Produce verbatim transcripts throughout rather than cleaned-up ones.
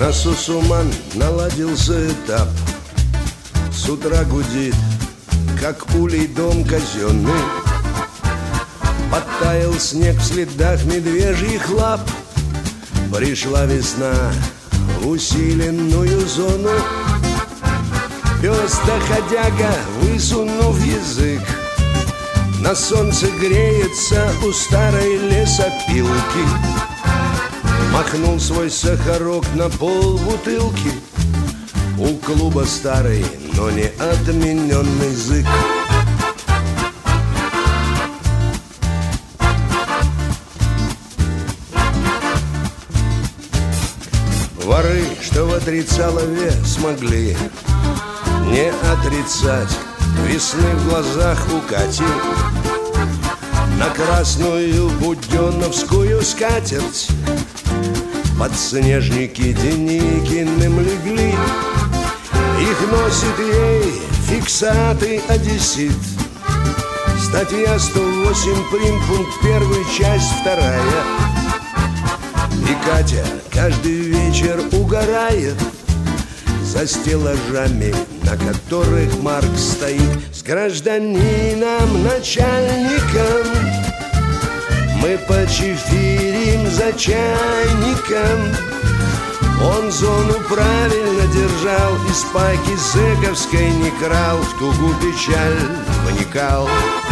На Сусуман наладился этап. С утра гудит, как улей дом казенный. Подтаял снег в следах медвежьих лап. Пришла весна в усиленную зону. Пес доходяга, высунув язык, на солнце греется у старой лесопилки. Махнул свой сахарок на пол бутылки. У клуба старый, но не отмененный зык. Воры, что в отрицалове смогли не отрицать весны в глазах у Кати. На красную буденовскую скатерть подснежники Деникиным легли. Их носит ей фиксатый одессит. Статья сто восемь, прим. Пункт первый, часть вторая. И Катя каждый вечер угорает за стеллажами, на которых Маркс стоит. С гражданином начальником мы почефирим за чайником. Он зону правильно держал, из пайки зэковской не крал, в тугу печаль вникал.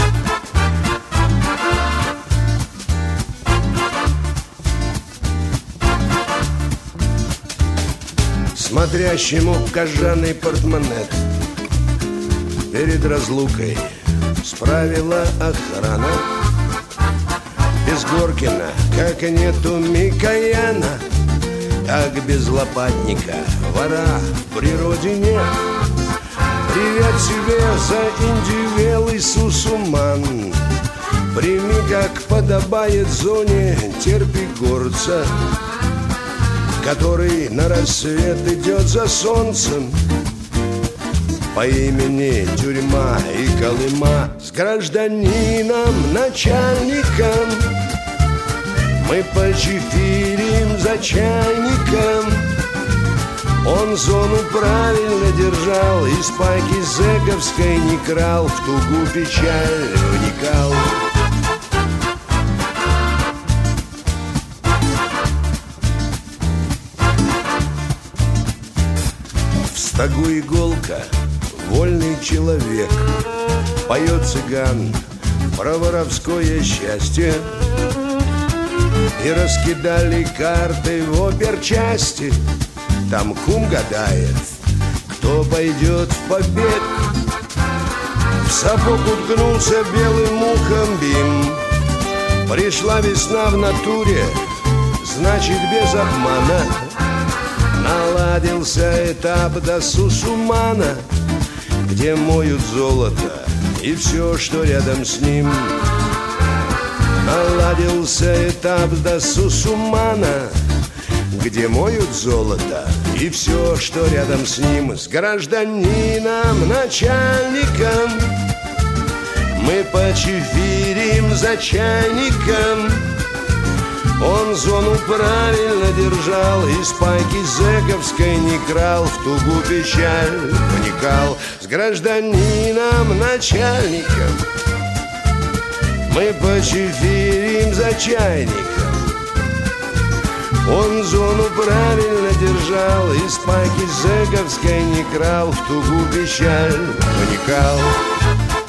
Смотрящему в кожаный портмонет перед разлукой справила охрана. Без Горкина, как и нету Микояна, так без лопатника вора в природе нет. Привет тебе за индивелый Сусуман. Прими, как подобает зоне терпигорца, который на рассвет идет за солнцем по имени Тюрьма и Колыма. С гражданином начальником мы почефирим за чайником. Он зону правильно держал, из пайки зэковской не крал, в тугу печаль вникал. В стогу иголка, вольный человек, поет цыган про воровское счастье. И раскидали карты в оперчасти. Там кум гадает, кто пойдет в побег. В сапог уткнулся белым ухом Бим. Пришла весна в натуре, значит без обмана. Наладился этап до Сусумана, где моют золото и все, что рядом с ним. Наладился этап до Сусумана, где моют золото и все, что рядом с ним. С гражданином начальником мы почефирим за чайником. Он зону правильно держал, из пайки зэковской не крал, в тугу печаль вникал. С гражданином начальником мы почефирим за чайником. Он зону правильно держал, из пайки зэковской не крал, в тугу печаль вникал.